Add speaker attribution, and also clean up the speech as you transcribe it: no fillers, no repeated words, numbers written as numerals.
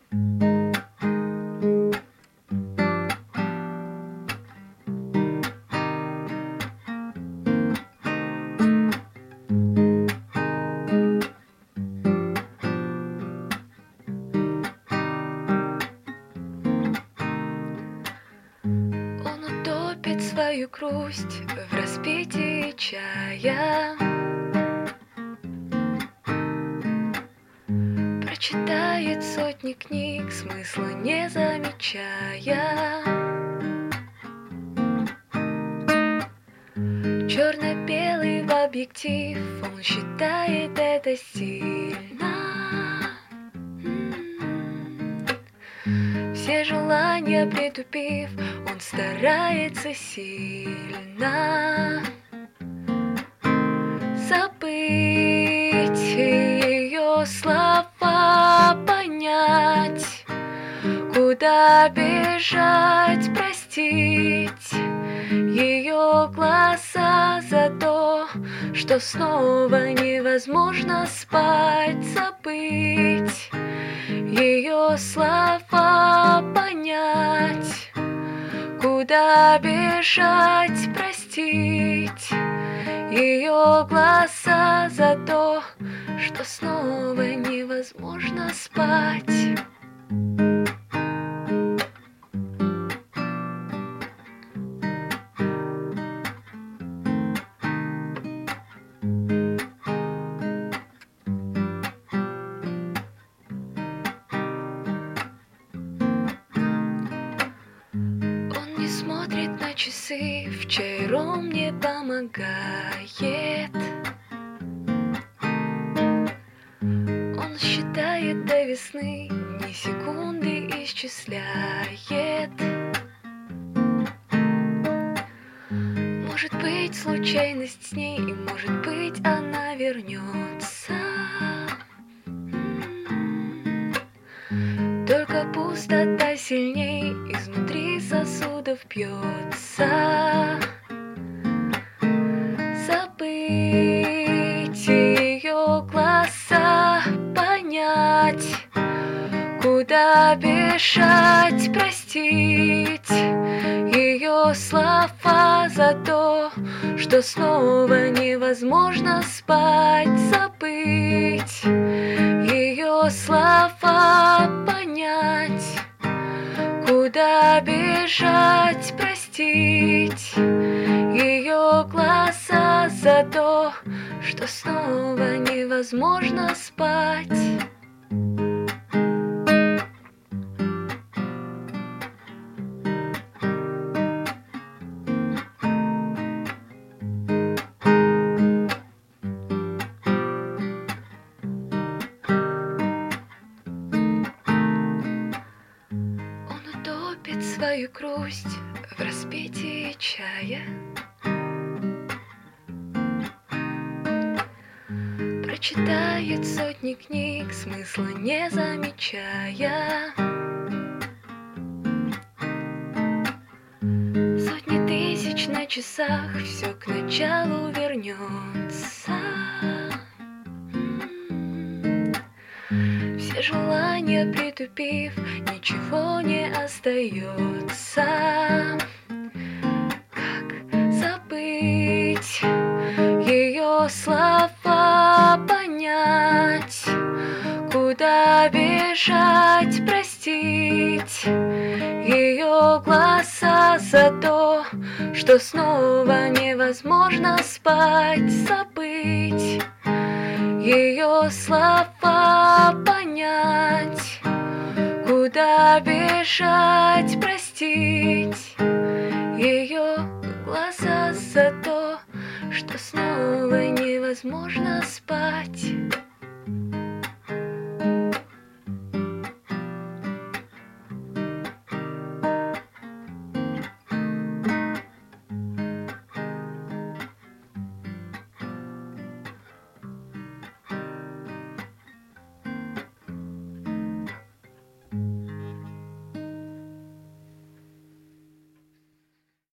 Speaker 1: Он утопит свою грусть в распитии чая, прочитает сотни книг, смысла не замечая. Черно-белый в объектив, он считает это стильно. Все желания притупив, он старается сильно забыть ее слова, понять, куда бежать, простить ее глаза за то, что снова невозможно спать, забыть ее слова, понять, куда бежать, простить ее глаза за то, что снова невозможно спать. Смотрит на часы, в чай ром не помогает. Он считает до весны, ни секунды исчисляет. Может быть, случайность с ней, и может быть, она вернется. Только пустота сильней изнутри сосудов бьется. Забыть ее глаза, понять, куда бежать, простить ее слова за то, что снова невозможно спать, забыть ее слова, понять, куда бежать, простить ее глаза за то, что снова невозможно спать. Утопит свою грусть в распитии чая, прочитает сотни книг, смысла не замечая. Сотни тысяч на часах, все к началу вернется. Все желания притупив, ничего не остается. Как забыть ее слова, понять, куда бежать, простить ее глаза за то, что снова невозможно спать, забыть ее слова, понять, куда бежать, простить ее глаза за то, что снова невозможно спать.